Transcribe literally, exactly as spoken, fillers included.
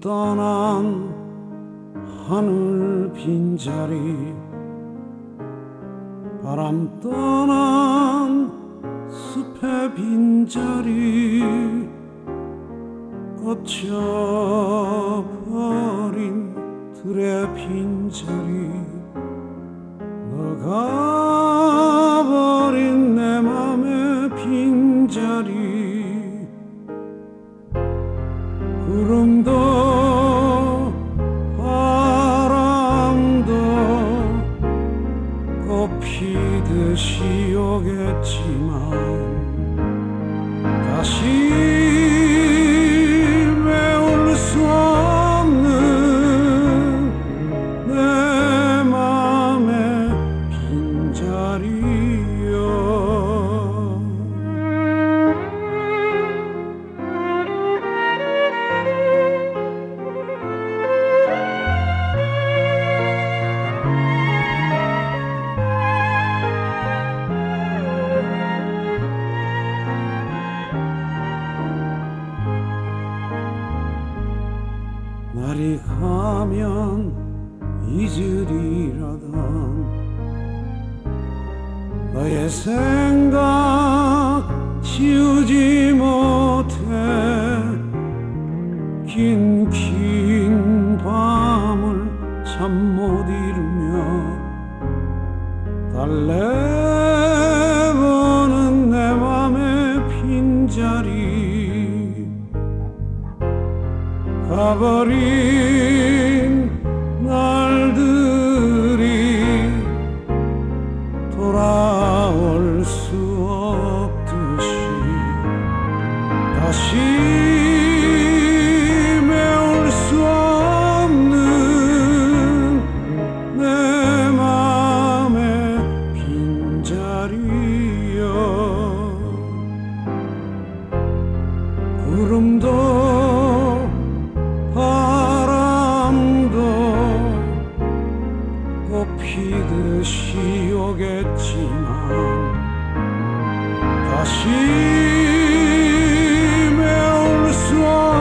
떠난 하늘 빈자리 바람 떠난 숲의 빈자리 걷혀버린 들의 빈자리 너가 버린 내 맘의 빈자리 구름도 바람도 꽃피듯이 오겠지만 다시 메울 수 없는 내 맘의 빈자리여 날이 가면 잊으리라던 너의 생각 지우지 못해 긴 긴 밤을 잠 못 이루며 달래보는 내 맘의 빈자리 가버린 날들이 돌아올 수 없듯이 다시 메울 수 없는 내 맘의 빈자리여 구름도 바람도 꽃피듯이 오겠지만 다시 메울 수 없는